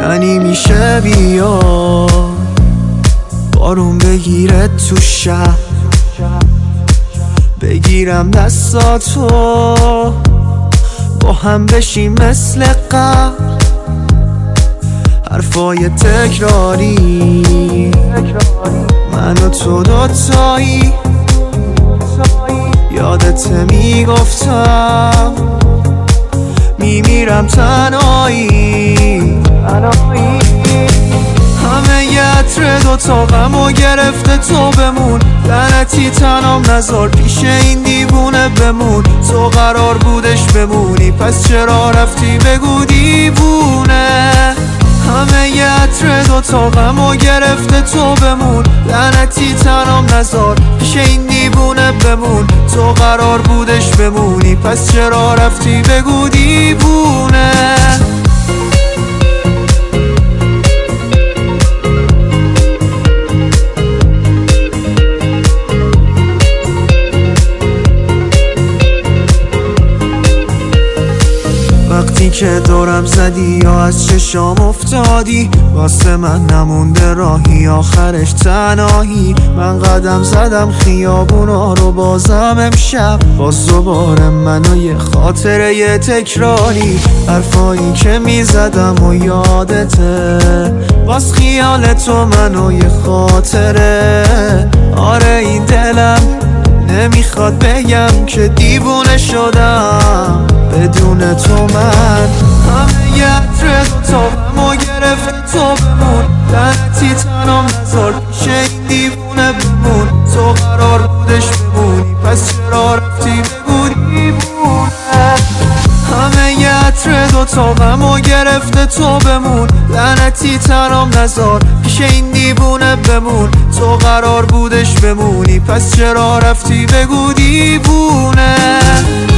یعنی میشه بیا بارون بگیره تو شب، بگیرم دستاتو با هم بشیم مثل قبل. حرفای تکراری من و تو دوتایی، یادت میگفتم میمیرم تنهایی. همه یه عطر دوتا غمو گرفته تو بمون، لعنتی تنام نذار پیش این دیوونه بمون. تو قرار بودش بمونی پس چرا رفتی بگو دیوونه. همه یه عطر دوتا غمو گرفته تو بمون، لعنتی تنام نذار پیش این دیوونه بمون. تو قرار بودش بمونی پس چرا رفتی بگو دیوونه. وقتی که دورم زدی یا از چشام افتادی، واسه من نمونده راهی آخرش تنهایی. من قدم زدم خیابونا رو بازم امشب، باز دوباره منو یه خاطره یه تکراری. حرفایی که میزدم و یادته، باز خیال تو منو یه خاطره. آره این دلم نمیخواد بگم که دیوونه شدم بدون تو. من همه یه عطر تو غمو گرفت تو بمون، لعنتی تنام نذار پیش این دیوونه بمون. تو قرار بودش بمونی پس چرا رفتی بگو دیوونه. همه یه عطر دوتا غمو گرفته تو بمون، لعنتی تنام نذار پیش این دیوونه بمون. تو قرار بودش بمونی پس چرا رفتی بگو دیوونه.